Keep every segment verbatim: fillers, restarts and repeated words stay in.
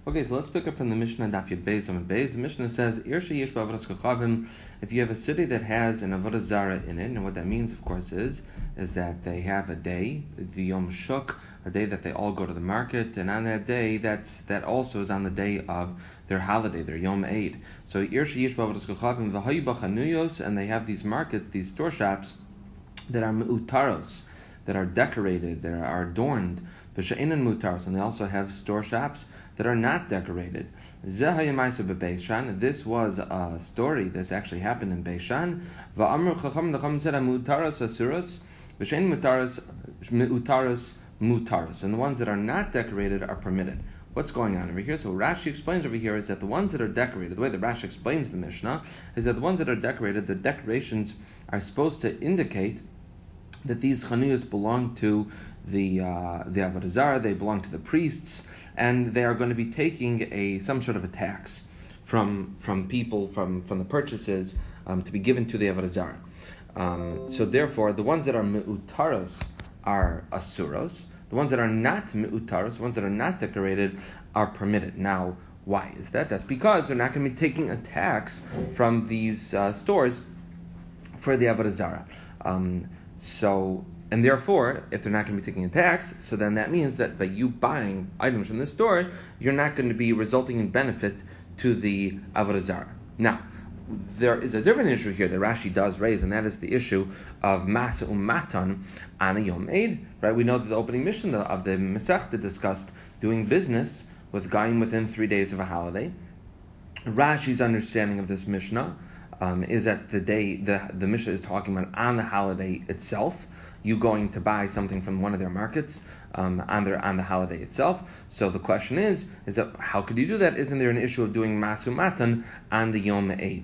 Okay, so let's pick up from the Mishnah Daf Yud Beis Amud Beis. The Mishnah says, "Ir sheyesh ba'avodas kochavim." If you have a city that has an avodah zara in it, and what that means, of course, is is that they have a day, the Yom Shuk, a day that they all go to the market, and on that day, that's that also is on the day of their holiday, their Yom Eid. So Ir sheyesh ba'avodas kochavim v'hayu b'chanuyos, and they have these markets, these store shops that are me'utaros, that are decorated, that are adorned, v'she'enan mutaros, and they also have store shops that are not decorated. This was a story that's actually happened in Beishan. Va'amr chacham, the chacham said, mutaros asuros, v'she'en mutaros me'utaros mutaros, and the ones that are not decorated are permitted. What's going on over here? So Rashi explains over here is that the ones that are decorated, the way that Rashi explains the Mishnah, is that the ones that are decorated, the decorations are supposed to indicate that these chanuyos belong to the uh, the avodah zara, they belong to the priests, and they are going to be taking a some sort of a tax from from people from, from the purchases um, to be given to the avodah zara. Um, so therefore, the ones that are me'utaros are asuros. The ones that are not me'utaros, the ones that are not decorated, are permitted. Now, why is that? That's because they're not going to be taking a tax from these uh, stores for the avodah zara. Um, So, and therefore, if they're not going to be taking a tax, so then that means that by you buying items from the store, you're not going to be resulting in benefit to the avodah zara. Now, there is a different issue here that Rashi does raise, and that is the issue of masa umatan on a Yom Eid. Right? We know that the opening Mishnah of the Masechta discussed doing business with Goyim within three days of a holiday. Rashi's understanding of this Mishnah Um, is that the day the the Mishnah is talking about on the holiday itself, you going to buy something from one of their markets um, on their on the holiday itself. So the question is, is that how could you do that? Isn't there an issue of doing masu matan on the Yom Eid?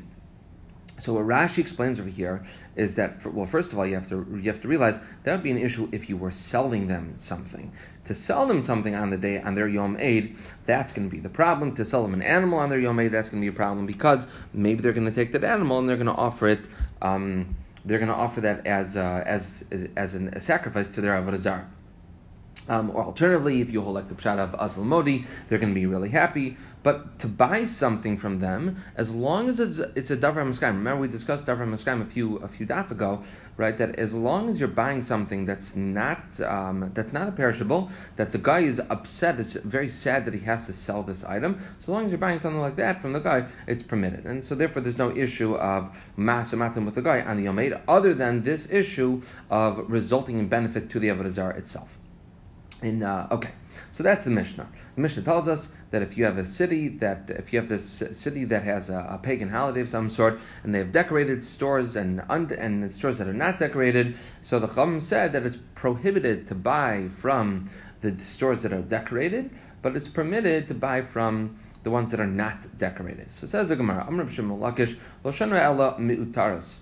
So what Rashi explains over here is that, for, well, first of all, you have to you have to realize that would be an issue if you were selling them something. To sell them something on the day on their Yom Eid, that's going to be the problem. To sell them an animal on their Yom Eid, that's going to be a problem because maybe they're going to take that animal and they're going to offer it. Um, they're going to offer that as uh, as as an, a sacrifice to their avodah zara. Um, or alternatively, if you hold like the pshat of Azal Modi, they're going to be really happy. But to buy something from them, as long as it's, it's a davar maskayim, remember we discussed davar maskayim a few a few daf ago, right? That as long as you're buying something that's not um, that's not a perishable, that the guy is upset, is very sad that he has to sell this item. So long as you're buying something like that from the guy, it's permitted, and so therefore there's no issue of masa matan with the guy on the Yom Eid, other than this issue of resulting in benefit to the avodah zara itself. In, uh, okay, so that's the Mishnah. The Mishnah tells us that if you have a city that if you have this city that has a, a pagan holiday of some sort, and they have decorated stores and und- and stores that are not decorated, so the Chacham said that it's prohibited to buy from the stores that are decorated, but it's permitted to buy from the ones that are not decorated. So it says the Gemara, Amr b'Shimon Lakish, Lo shanu ela mi'utaros.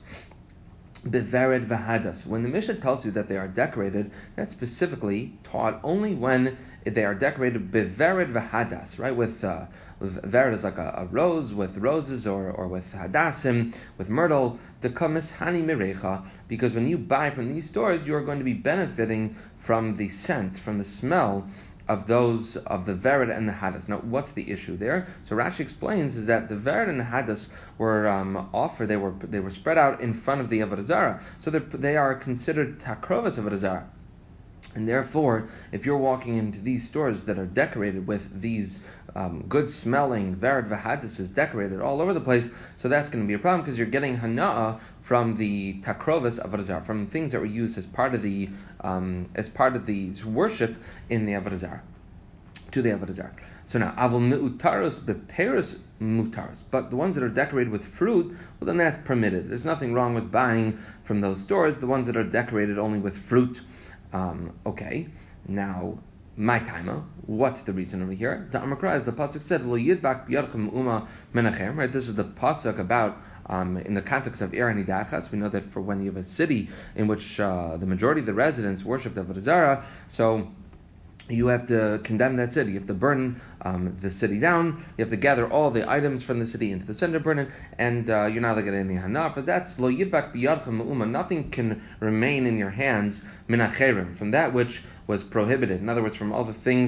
Bevered vahadas. When the Mishnah tells you that they are decorated, that's specifically taught only when they are decorated bevered vahadas, right? With uh, with vered is like a, a rose with roses, or or with hadassim, with myrtle. The kamis hani mirecha, because when you buy from these stores, you are going to be benefiting from the scent, from the smell of those of the vered and the hadas. Now, what's the issue there? So Rashi explains is that the vered and the hadas were um, offered; they were they were spread out in front of the avodah zara, so they are considered takrovas avodah zara. And therefore, if you're walking into these stores that are decorated with these um, good-smelling vered v'hadases decorated all over the place, so that's going to be a problem because you're getting hana'ah from the takrovas avodah zara, from things that were used as part of the um, as part of the worship in the avodah zara, to the avodah zara. So now, avol me'utaros beperos mutaros, but the ones that are decorated with fruit, well, then that's permitted. There's nothing wrong with buying from those stores the ones that are decorated only with fruit. Um, okay, now my timer. What's the reason over here? The Amakra, as the pasuk said, "Lo yidbak biyadchem uma menachem." Right, this is the pasuk about um, in the context of Ir Hanidachas. We know that for when you have a city in which uh, the majority of the residents worship the avodah zara, so you have to condemn that city. You have to burn um, the city down. You have to gather all the items from the city into the center, burn it, and uh, you're not going to get any hana. For that's lo yidbak biyadchem me'uma. Nothing can remain in your hands min hacherim, from that which was prohibited. In other words, from all the things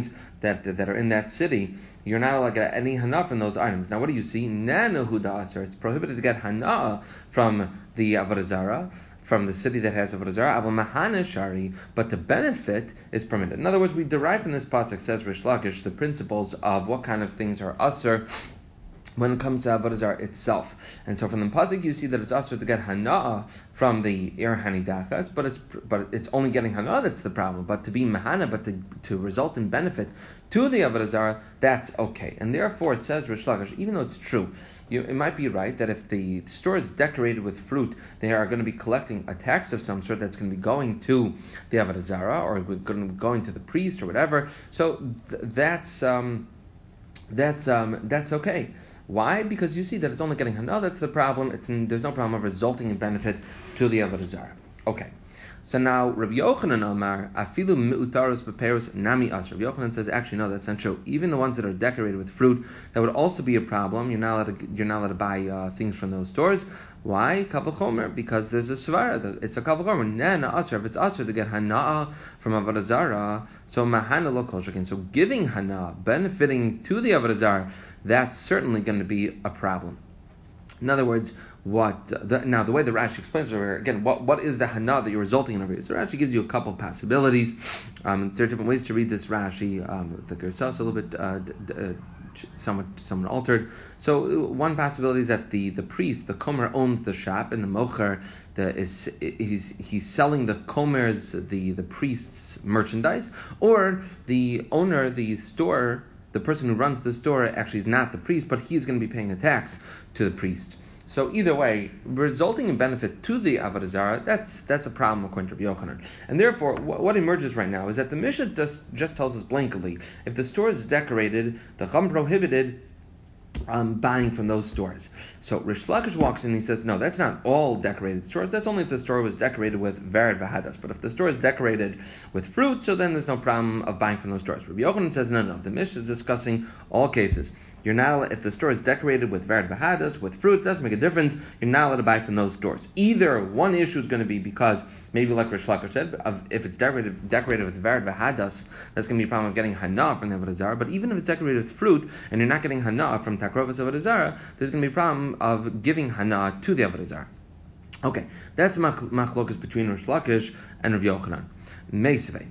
that that are in that city, you're not allowed to get any hana from those items. Now, what do you see? Nana huda aser. It's prohibited to get hana from the avodah zarah, from the city that has avodah zarah. Aval mahana shari, but to benefit is permitted. In other words, we derive from this pasuk, says Rish Lakish, the principles of what kind of things are aser when it comes to avodah zarah itself. And so from the pasuk you see that it's also to get hana from the ir hanidachas, but it's but it's only getting hana that's the problem. But to be mahana, but to, to result in benefit to the avodah zarah, that's okay. And therefore it says Rish Lakish, even though it's true, you, it might be right that if the store is decorated with fruit, they are going to be collecting a tax of some sort that's going to be going to the avodah zarah or going to be going to the priest or whatever. So th- that's um, that's um, that's okay. Why? Because you see that it's only getting hana. That's the problem. It's there's no problem of resulting in benefit to the avodah zarah. Okay. So now Rabbi Yochanan Amar afilu meutaros beperos nami asr. Rabbi Yochanan says actually no, that's not true. Even the ones that are decorated with fruit, that would also be a problem. You're not allowed to, you're not allowed to buy uh, things from those stores. Why? Kaval chomer, because there's a svara. It's a kaval chomer. Nana asr. If it's asr to get hana from avodah zarah, so mahana lo kol shekin. So giving hana, benefiting to the avodah zarah, that's certainly going to be a problem. In other words, what the, now the way the Rashi explains it over here, again, what what is the hana that you're resulting in over here? So Rashi gives you a couple possibilities. Um, there are different ways to read this Rashi. Um, the Gersas a little bit uh, d- d- uh, somewhat somewhat altered. So one possibility is that the, the priest, the komer, owns the shop, and the mocher the, is he's he's selling the komer's the the priest's merchandise, or the owner, the store. The person who runs the store actually is not the priest, but he's going to be paying a tax to the priest. So either way, resulting in benefit to the avodah zarah, that's that's a problem according to Rabbi Yochanan. And therefore, wh- what emerges right now is that the Mishnah just, just tells us blankly, if the store is decorated, the Chum prohibited Um, buying from those stores. So Rish Lakish walks in and he says, no, that's not all decorated stores. That's only if the store was decorated with vered v'hadas. But if the store is decorated with fruit, so then there's no problem of buying from those stores. Rabbi Yochanan says, no, no. The Mishnah is discussing all cases. You're not allowed, if the store is decorated with vered v'hadas, with fruit, it doesn't make a difference. You're not allowed to buy from those stores. Either one issue is going to be because, maybe like Rish Lakish said, of, if it's decorated decorated with vered v'hadas, that's going to be a problem of getting hana from the avodah zarah. But even if it's decorated with fruit and you're not getting hana from takrovas avodah zarah, there's going to be a problem of giving hana to the avodah zarah. Okay, that's machlokas between Rish Lakish and Rav Yochanan. Meisvei.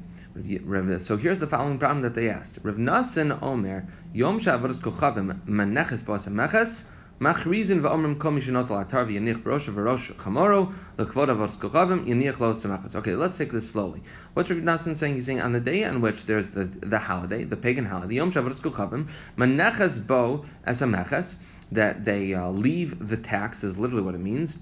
So here's the following problem that they asked. Rav Nasan Omer, Yom Sha'avodas Kochavim Maneches Bas Meches Machrizin v'Omrim Kol Mishnot Al Atar v'Yanich B'Rosh v'Rosh Chamoro L'Kvod Avodas Kochavim Yanich Lo Tzemachas. Okay, let's take this slowly. What's Rav Nasan saying? He's saying on the day on which there's the the holiday, the pagan holiday, Yom Sha'avodas Kochavim Maneches Bo as a Meches, that they uh, leave the tax is literally what it means.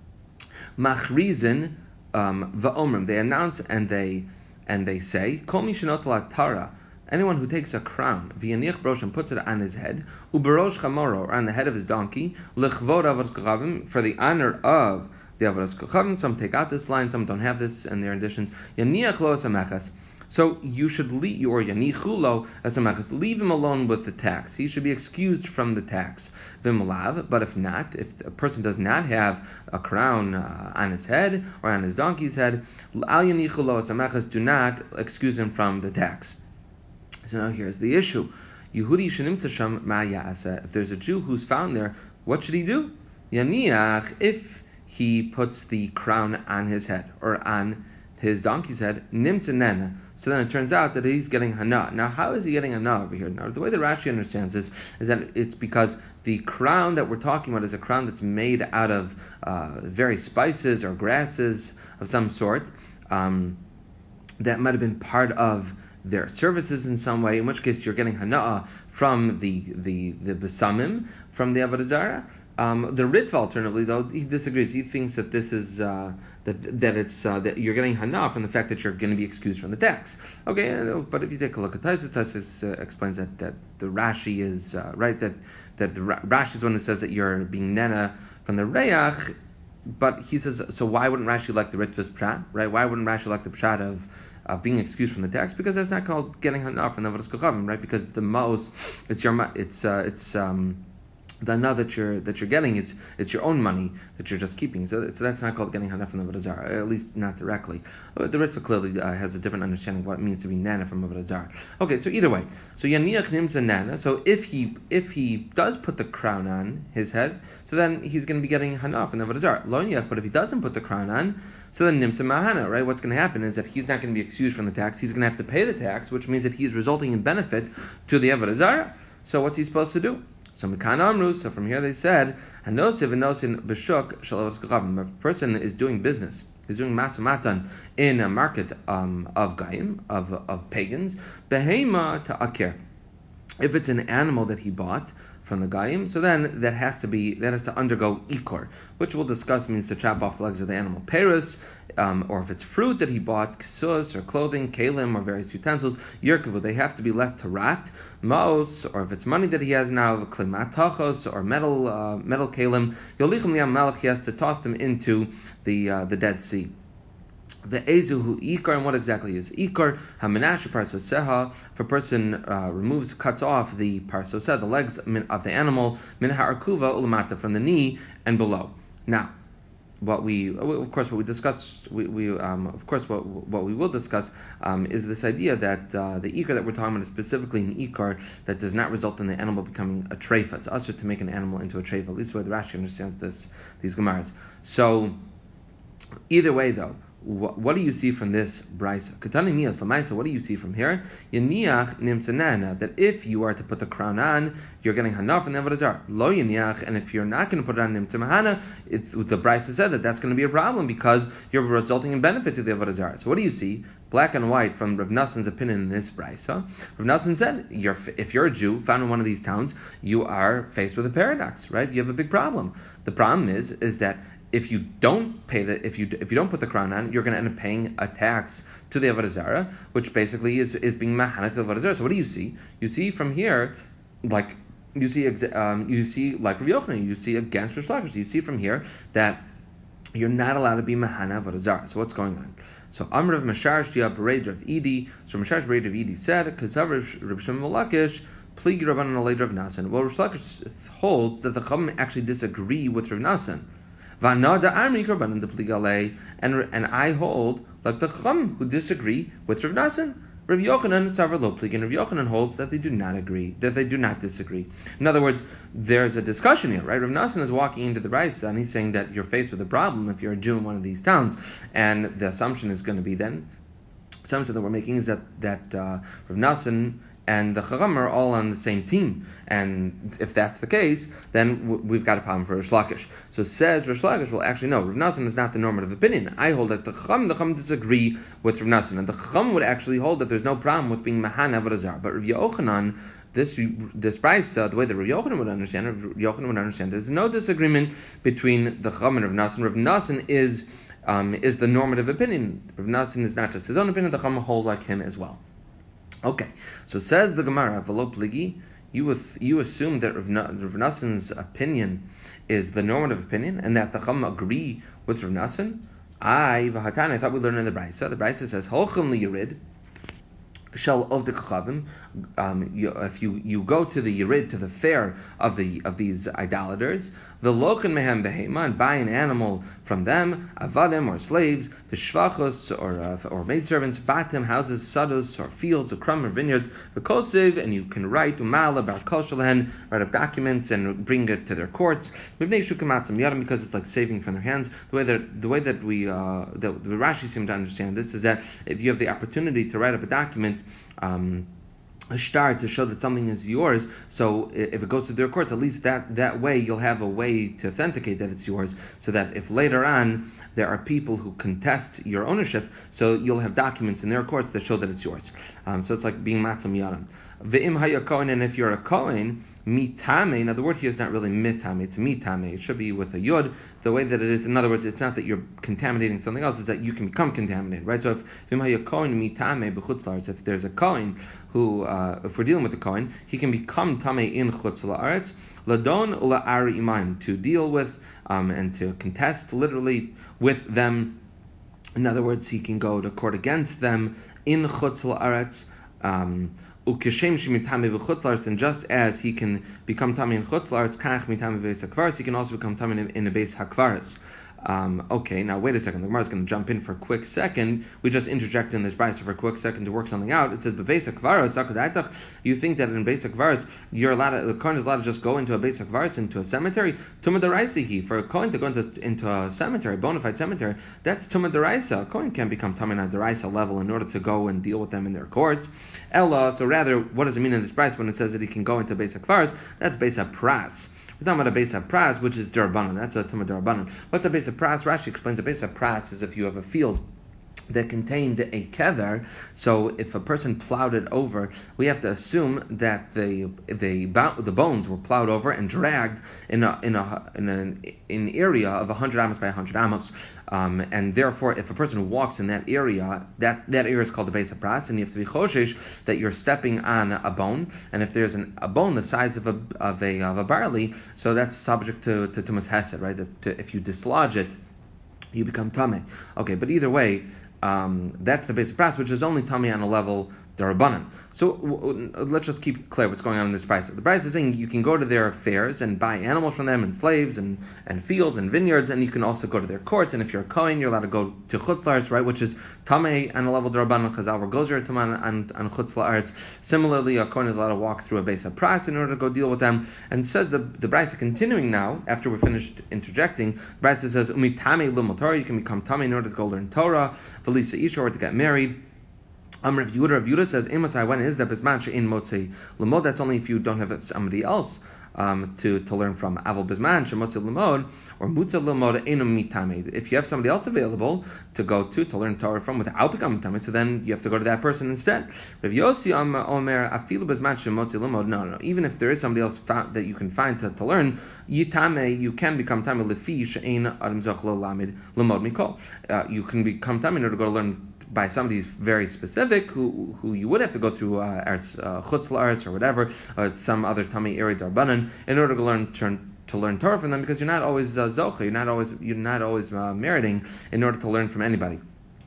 Machrizin um, v'Omrim, they announce and they and they say, Kol mishenot la tara, anyone who takes a crown, v'yanich brosh, and puts it on his head, u'berosh chamoro, or on the head of his donkey, l'chvod avodas kochavim, for the honor of the avodas kochavim. Some take out this line, some don't have this, and their additions. Yaniach lo samachas. So you should leave, or yanichulo asamachas, leave him alone with the tax. He should be excused from the tax. V'malav, but if not, if a person does not have a crown uh, on his head or on his donkey's head, al yanichulo asamachas, do not excuse him from the tax. So now here's the issue. Yehudi shenimtza sham ma'yasa. If there's a Jew who's found there, what should he do? Yaniach, if he puts the crown on his head or on his donkey's head, nimtza nena. So then it turns out that he's getting hana. Now, how is he getting hana over here? Now, the way that Rashi understands this is that it's because the crown that we're talking about is a crown that's made out of uh, various spices or grasses of some sort. Um, that might have been part of their services in some way, in which case you're getting hana from the the the besamim, from the avodah zarah. Um, the Ritva, alternatively, though, he disagrees. He thinks that this is uh, that that it's uh, that you're getting hana from the fact that you're going to be excused from the tax. Okay, but if you take a look at Taisus, Taisus uh, explains that, that the Rashi is uh, right that that the Rashi is the one who says that you're being nena from the reyach. But he says, so why wouldn't Rashi like the Ritva's pshat, right? Why wouldn't Rashi like the pshat of uh, being excused from the tax? Because that's not called getting hana from the avodas kochavim, right? Because the most it's your it's uh, it's um. then now that you're that you're getting, it's it's your own money that you're just keeping. So, so that's not called getting hanaf from the avodah zarah, at least not directly. But the Ritva clearly uh, has a different understanding of what it means to be nana from avodah zarah. Okay, so either way, so yaniach nimza nana. So if he if he does put the crown on his head, so then he's going to be getting hanaf from the avodah zarah. Lo yaniach, but if he doesn't put the crown on, so then nimza mahana, right? What's going to happen is that he's not going to be excused from the tax. He's going to have to pay the tax, which means that he's resulting in benefit to the avodah zarah. So what's he supposed to do? So Mekan Amru, so from here they said, Hanosiv and Nosin B'shuk Shalavos Kachavim. If a person is doing business, is doing masamatan in a market um, of Gaim, of of pagans, Behema to Akir. If it's an animal that he bought from the Gaim, so then that has to be that has to undergo ikor, which we'll discuss means to chop off the legs of the animal. Paris, um, or if it's fruit that he bought, ksus or clothing, kalim or various utensils, yirkavu, they have to be left to rot. Maos, or if it's money that he has now, klimatachos or metal uh, metal kalim, yolichem liam melech, he has to toss them into the uh, the Dead Sea. The ezuhu ikar, and what exactly is ikar? Haminash parsoseha. If a person uh, removes, cuts off the parsoseh, the legs of the animal, min ha'arkuva ulamata, from the knee and below. Now, what we, of course, what we discussed, we, we um, of course, what what we will discuss um, is this idea that uh, the ikar that we're talking about is specifically an ikar that does not result in the animal becoming a treifa. It's usher to make an animal into a treifa. At least the way the Rashi understands this, these gemaras. So, either way, though. What, what do you see from this brisa? Katani niyas lamaisa. What do you see from here? Yaniach nimsanana. That if you are to put the crown on, you're getting hanaf and avodah zarah. Lo yaniach. And if you're not going to put it on nimsamahana, the brisa said that that's going to be a problem because you're resulting in benefit to the avodah zarah. So what do you see? Black and white from Rav Nassan's opinion in this brisa. Rav Nassan said, you're, if you're a Jew found in one of these towns, you are faced with a paradox, right? You have a big problem. The problem is, is that if you don't pay the, if you if you don't put the crown on, you're going to end up paying a tax to the avodah zarah, which basically is, is being mahana to the avodah zarah. So what do you see? You see from here, like you see um, you see like Rav Yochanan, you see against Rish Lakish. You see from here that you're not allowed to be mahana avodah zarah. So what's going on? So Amr of Mashar Shia Bered Rav Idi. So Mashar Bered Rav Idi said, Kazav Rav Shimon Lakish. Pligi Rabbanan Alei Rav Nassan. Well, Rish Lakish holds that the Chachamim actually disagree with Rav Nassan. And and I hold like the Chacham who disagree with Rav Nassan. Rav Yochanan Savar Lo Plig, and Rav Yochanan holds that they do not agree, that they do not disagree. In other words, there's a discussion here, right? Rav Nassan is walking into the Brisa and he's saying that you're faced with a problem if you're a Jew in one of these towns, and the assumption is going to be then, assumption that we're making is that that uh, Rav Nassan and the Chacham are all on the same team, and if that's the case, then w- we've got a problem for Rish Lakish. So says Rish Lakish, well, actually no, Rav Nassan is not the normative opinion. I hold that the Chacham, the Chacham disagree with Rav Nassan, and the Chacham would actually hold that there's no problem with being Mahan Avodah Zarah. But Rav Yochanan, this this brisa, the way that Rav Yochanan would understand, Rav Yochanan would understand, there's no disagreement between the Chacham and Rav Nassan. Rav Nassan is um, is the normative opinion. Rav Nassan is not just his own opinion; the Chacham hold like him as well. Okay, so says the Gemara, V'lo pligi, you you assume that Rav Nassan's opinion is the normative opinion, and that the Chacham agree with Rav Nassan. I v'hatan, I thought we learned in the Brisa. The Brisa says, Holchem li Yerid, shall of the Kachavim. Um, you, if you, you go to the Yerid, to the fair of the of these idolaters, the lochen mehem behema, and buy an animal from them, avadim or slaves, the shvachos or uh, or maidservants, batim houses, sados or fields, or krum or vineyards, the kosiv, and you can write umala bar kol shalhen, write up documents and bring it to their courts, because it's like saving from their hands. The way that the way that we uh, that the Rashi seem to understand this is that if you have the opportunity to write up a document, um, a shtar to show that something is yours, so if it goes to their courts, at least that, that way you'll have a way to authenticate that it's yours, so that if later on there are people who contest your ownership, so you'll have documents in their courts that show that it's yours. Um, so it's like being matzam yadam. Ve'im haya kohen, and if you're a kohen, mitame. Now the word here is not really mitame; it's mitame. It should be with a yud. The way that it is, in other words, it's not that you're contaminating something else; it's that you can become contaminated, right? So if ve'im haya kohen mitame b'chutz la'aretz, if there's a kohen who, uh, if we're dealing with a kohen, he can become tamei in chutz la'aretz, ladon la'ari iman, to deal with um, and to contest literally with them. In other words, he can go to court against them in chutz la'aretz. Um, Ukeshem shemitame b'chutzlaretz, and just as he can become tamei in chutzlaretz, kach mitame b'beis hakvaris, he can also become tamei in, in a beis hakvaris. Um, okay, now wait a second. The Gemara is going to jump in for a quick second. We just interject in this brayso for a quick second to work something out. It says, "Bebeis hakvaros sakadaitach." You think that in beis hakvaros, you're allowed to, the kohen is allowed to just go into a beis hakvaros, into a cemetery? Tumah deraisa. For a kohen to go into, into a cemetery, bona fide cemetery, that's tumah deraisa. A kohen can't become tamei on a deraisa level in order to go and deal with them in their courts. Ella. So rather, what does it mean in this brayso when it says that he can go into beis hakvaros? That's beis hapras. We're talking about a beis hapras, which is derabanan. That's a tumah derabanan. What's a beis hapras? Rashi explains a beis hapras is if you have a field that contained a kever, so if a person plowed it over, we have to assume that the the the bones were plowed over and dragged in a in a in an in area of one hundred amos by one hundred amos, um, and therefore, if a person walks in that area, that, that area is called the beis hapras, and you have to be choshesh that you're stepping on a bone, and if there's an, a bone the size of a of a of a barley, so that's subject to to tumas hesed, right? If, to, if you dislodge it, you become tamei. Okay, but either way. Um, that's the basic price, which is only tamei on a level derabanan. So w- w- let's just keep clear what's going on in this price. The price is saying you can go to their fairs and buy animals from them and slaves and, and fields and vineyards, and you can also go to their courts. And if you're a kohen, you're allowed to go to chutzlaretz, right, which is tamei on a level derabanan because our gozer tamei on on chutzlaretz. Similarly, a kohen is allowed to walk through a beis hapras in order to go deal with them. And says the the brayso continuing now after we're finished interjecting. The brayso says umi tamei l'mod Torah, you can become tamei in order to go learn Torah, v'lisa isha, or to get married. Um, Rav Yehuda, Rav Yehuda says, "Emasai, when is that bisman she'in motzei lemod?" That's only if you don't have somebody else um, to, to learn from. Aval bisman she'motzei lemod or mutza lemod enum mitame. If you have somebody else available to go to to learn Torah from without becoming tamei, so then you have to go to that person instead. Rav Yossi Omer afilu bisman she'motzei lemod. No, no, even if there is somebody else found, that you can find to, to learn, yitame, you can become tamei lefi she'in adam zoch lo lamed lemod mikol. Uh, you can become tamei in order to go learn by somebody very specific, who who you would have to go through uh, Eretz uh, Chutz La'aretz or whatever, or some other Tamei area Darbanan, in order to learn to, to learn Torah from them, because you're not always uh, Zocha, you're not always you're not always uh, meriting in order to learn from anybody.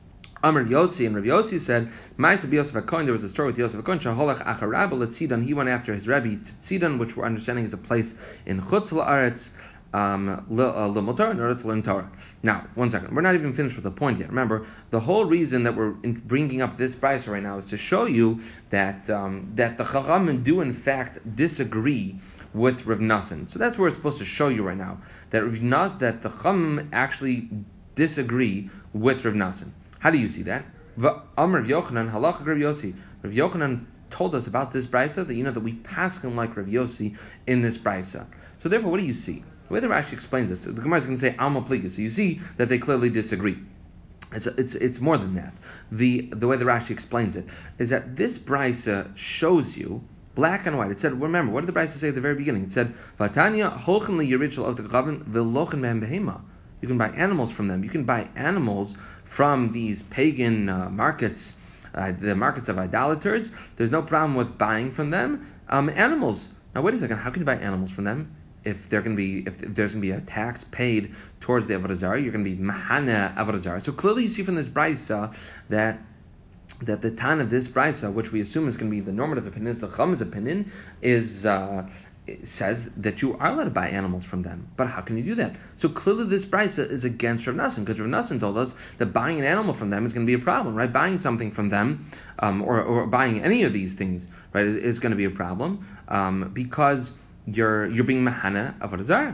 Amr Yossi, and Rav Yossi said, Ma'aseh Yosef HaKohen, there was a story with Yosef HaKohen, Shaholach Achar Rabba L'Tzidon, he went after his Rebbe to Tzidon, which we're understanding is a place in Chutz La'aretz, Um, in order to learn Torah. Now, one second. We're not even finished with the point yet. Remember, the whole reason that we're in bringing up this brayso right now is to show you that um, that the Chachamim do in fact disagree with Rav Nassan. So that's what we're supposed to show you right now. That Rav Nas, that the Chachamim actually disagree with Rav Nassan. How do you see that? Amr Yochanan halacha Rav Yossi. Rav Yochanan told us about this brayso that you know that we pass him like Rav Yossi in this brayso. So therefore, what do you see? The way the Rashi explains this, the Gemara is going to say Alma Pliga. So you see that they clearly disagree. It's it's it's more than that. The the way the Rashi explains it is that this brayso shows you black and white. It said, remember, what did the brayso say at the very beginning? It said, Vatanya holchen li yirichel of the gavin velochen mehem behema. You can buy animals from them. You can buy animals from these pagan uh, markets, uh, the markets of idolaters. There's no problem with buying from them um, animals. Now wait a second. How can you buy animals from them? If they're going to be, if, if there's going to be a tax paid towards the avodah zarah, you're going to be mahana avodah zarah. So clearly, you see from this brayso that that the tan of this brayso, which we assume is going to be the normative opinion, the Chacham's opinion, is uh, says that you are allowed to buy animals from them. But how can you do that? So clearly, this brayso is against Rav Nassan, because Rav Nassan told us that buying an animal from them is going to be a problem, right? Buying something from them, um, or or buying any of these things, right, is, is going to be a problem um, because You're you're being mahana avodah zarah.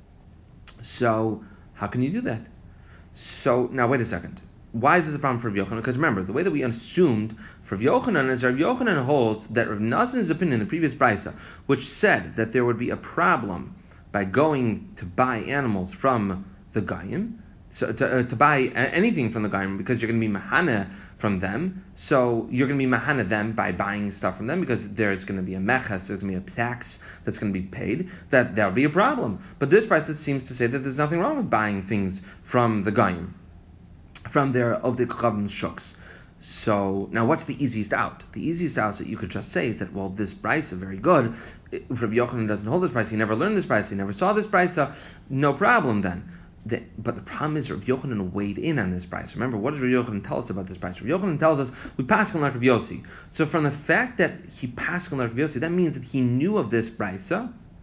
So how can you do that? So now wait a second. Why is this a problem for Rav Yochanan? Because remember, the way that we assumed for Rav Yochanan is Rav Yochanan holds that Rav Nassan's opinion in the previous brayso, which said that there would be a problem by going to buy animals from the Goyim, so to, uh, to buy anything from the Goyim, because you're going to be mahana from them, so you're going to be mahana them by buying stuff from them, because there's going to be a meches, there's going to be a tax that's going to be paid, that that would be a problem. But this brayso seems to say that there's nothing wrong with buying things from the Goyim, from their of the Chachamim shuks. So now what's the easiest out? The easiest out that you could just say is that, well, this brayso very good. If Rabbi Yochanan doesn't hold this brayso, he never learned this brayso, he never saw this brayso, no problem then. The, but the problem is Rav Yochanan weighed in on this price. Remember, what does Rav Yochanan tell us about this price? Rav Yochanan tells us we pass on like Rav Yossi. So from the fact that he passed on like Rav Yossi, that means that he knew of this price,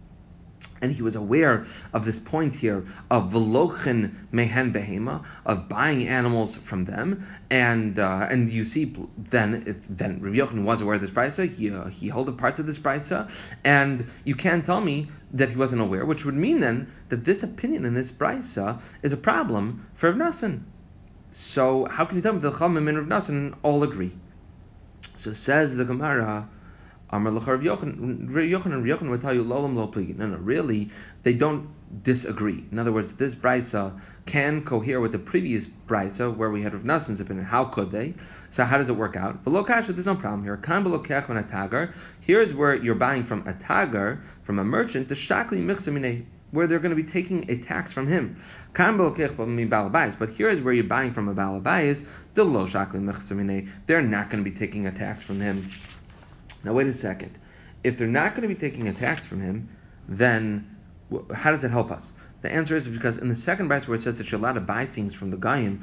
and he was aware of this point here of velochin mehen behema, of buying animals from them, and uh, and you see then it, then Rav Yochanan was aware of this price. He uh, he held the parts of this price, and you can't tell me that he wasn't aware, which would mean then that this opinion in this price is a problem for Rav Nassan. So how can you tell me that the Chachamim and Rav Nassan all agree? So says the Gemara. Amar Rav Yochanan, Rav Yochanan would tell you, Lolam lo pligi. No, no, really, they don't disagree. In other words, this brisa can cohere with the previous brisa where we had Rav Nassan's opinion. How could they? So how does it work out? V'lo kasha, there's no problem here. Kan b'lokech when a tagar. Here's where you're buying from a tagar, from a merchant, the shakli michsamine, where they're going to be taking a tax from him. Kan b'lokech b'mi balabayis. But here is where you're buying from a balabayis, the lo shakli michsamine. They're not going to be taking a tax from him. Now wait a second. If they're not going to be taking a tax from him, then how does it help us? The answer is because in the second verse where it says that you're allowed to buy things from the Goyim,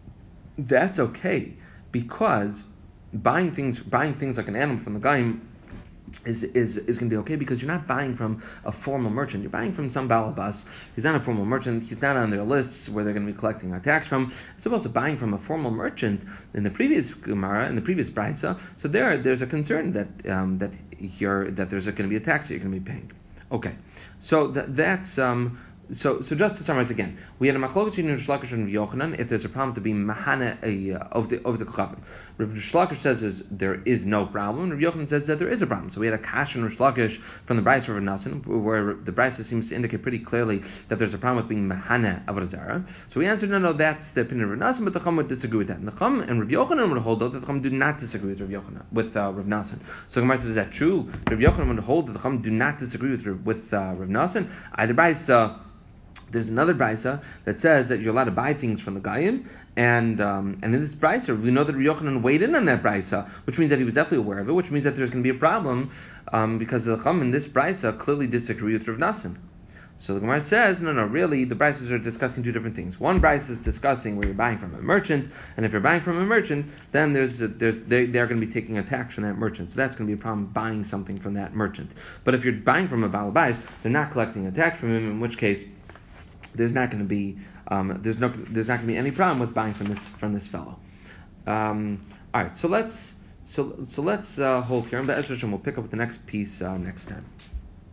that's okay, because buying things buying things like an animal from the Goyim is is is going to be okay because you're not buying from a formal merchant. You're buying from some balabas. He's not a formal merchant. He's not on their lists where they're going to be collecting a tax from. As opposed to buying from a formal merchant in the previous Gemara, in the previous Brisa. So there, there's a concern that um, that here that there's going to be a tax that you're going to be paying. Okay, so th- that's um. So, so just to summarize again, we had a machlokas between Rish Lakish and Rav Yochanan if there's a problem to be mahana uh, of the of the kochavim. Rish Lakish says is, there is no problem. Rav Yochanan says that there is a problem. So we had a kash and Rish Lakish from the Brisa of Rav Nassan, where the Brisa seems to indicate pretty clearly that there's a problem with being mahana of Razara. So we answered, no, no, that's the opinion of Rav Nassan, but the Chum would disagree with that. And the Chum and Rav Yochanan would hold though that the Chum do not disagree with Rav Yochanan, with uh, Rav Nassan. So Gemara says, is that true? Rav Yochanan would hold that the Chum do not disagree with with uh, Rav Nassan. Either Brisa. There's another brisa that says that you're allowed to buy things from the Goyim, and um, and in this brisa we know that Rav Yochanan weighed in on that brisa, which means that he was definitely aware of it, which means that there's going to be a problem um, because the Chum in this brisa clearly disagree with Rav Nassan. So the Gemara says, no, no, really, the brises are discussing two different things. One brisa is discussing where you're buying from a merchant, and if you're buying from a merchant, then there's, a, there's they, they're going to be taking a tax from that merchant. So that's going to be a problem buying something from that merchant. But if you're buying from a Baal Bais, they're not collecting a tax from him, in which case there's not going to be um, there's no there's not going to be any problem with buying from this from this fellow. Um, all right, so let's so so let's uh, hold here, and we'll pick up with the next piece uh, next time.